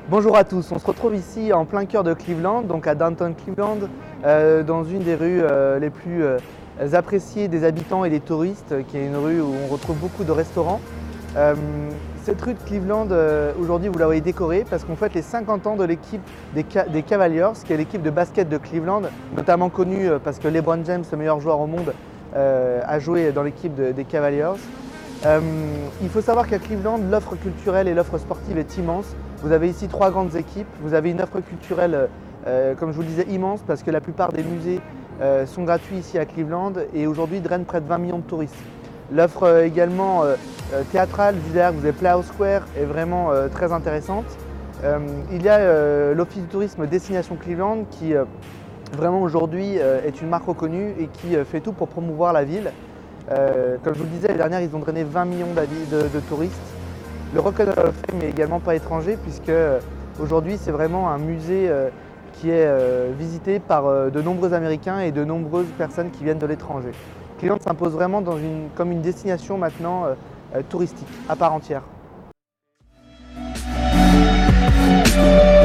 Bonjour à tous, on se retrouve ici en plein cœur de Cleveland, donc à Downtown Cleveland, dans une des rues les plus appréciées des habitants et des touristes, qui est une rue où on retrouve beaucoup de restaurants. Euh, Cette rue de Cleveland, aujourd'hui vous la voyez décorée parce qu'on fête les 50 ans de l'équipe des Cavaliers, qui est l'équipe de basket de Cleveland, notamment connue parce que LeBron James, le meilleur joueur au monde, a joué dans l'équipe des Cavaliers. Il faut savoir qu'à Cleveland, l'offre culturelle et l'offre sportive est immense. Vous avez ici 3 grandes équipes. Vous avez une offre culturelle, comme je vous le disais, immense parce que la plupart des musées sont gratuits ici à Cleveland et aujourd'hui drainent près de 20 millions de touristes. L'offre également théâtrale, juste derrière, vous avez Playhouse Square, est vraiment très intéressante. Il y a l'Office du tourisme Destination Cleveland qui vraiment aujourd'hui est une marque reconnue et qui fait tout pour promouvoir la ville. Comme je vous le disais, l'année dernière, ils ont drainé 20 millions de touristes. Le Rock and Hall of Fame n'est également pas étranger puisque aujourd'hui, c'est vraiment un musée qui est visité par de nombreux Américains et de nombreuses personnes qui viennent de l'étranger. Cleveland s'impose vraiment comme une destination maintenant touristique à part entière.